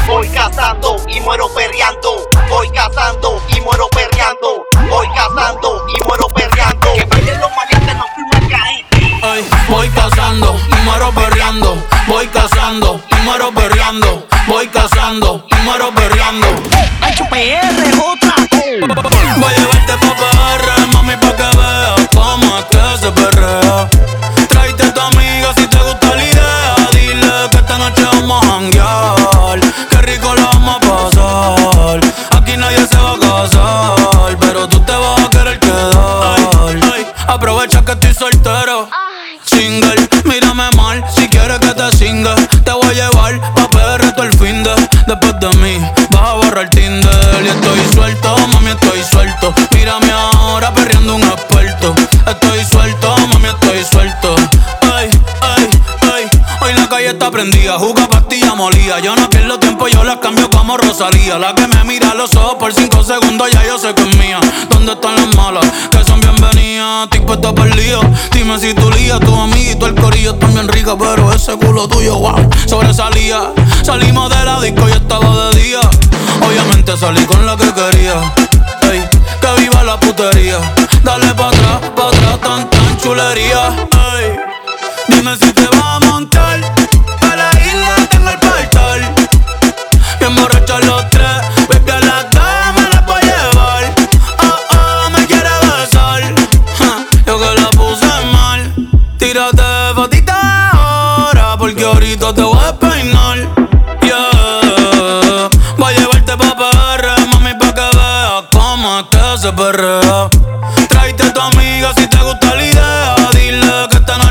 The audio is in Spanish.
Voy cazando y muero perreando. Voy cazando y muero perreando. Voy cazando y muero perreando. Que bailen los maleantes, no fuimos a caer. Ay, voy cazando y muero perreando. Voy cazando y muero perreando. Voy cazando y muero perreando. Ancho PR, otra. Voy a llevarte pa' PR, mami, pa' que veas cómo es que se perrea. Tráete a tu amiga si te gusta la idea. Dile que esta noche vamos a janguear. Qué rico la vamos a pasar. Aquí nadie se va a casar, pero tú te vas a querer quedar. Ay, aprovecha que estoy soltero. Single, mírame mal, si quieres que te singa. Te voy a llevar pa' PR todo el finde. Después de mí, vas a borrar Tinder. Y estoy suelto, mami, estoy suelto. Mírame ahora perreando un experto. Estoy suelto, mami, estoy suelto. Ay, ay, ay. Hoy la calle está prendida, juga pastilla molida. Yo no pierdo tiempo, yo las cambio como Rosalía. La que me mira a los ojos por 5 segundos, ya yo sé que es mía. ¿Dónde están las malas? Que son bienvenidas. Estoy puesta para el lío. Dime si tu lía, tu amiguito, el corillo están bien rica, pero ese culo tuyo, wow, sobresalía. Salimos de la disco y estaba de día. Obviamente salí con la que quería. Ey, que viva la putería. Dale pa' atrás, tan chulería. Ey, dime si te vas a montar. A la isla tengo el portal. Bien borrachos los tres. Baby, a las dos me las voy a llevar. Oh, oh, me quiere besar. Yo que la puse mal. Tírate fotita ahora, porque ahorita te voy a peinar. Yeah. Voy a llevarte pa' PR, mami, pa' que veas cómo es que se perrea. Tráete a tu amiga si te gusta la idea. Dile que esta noche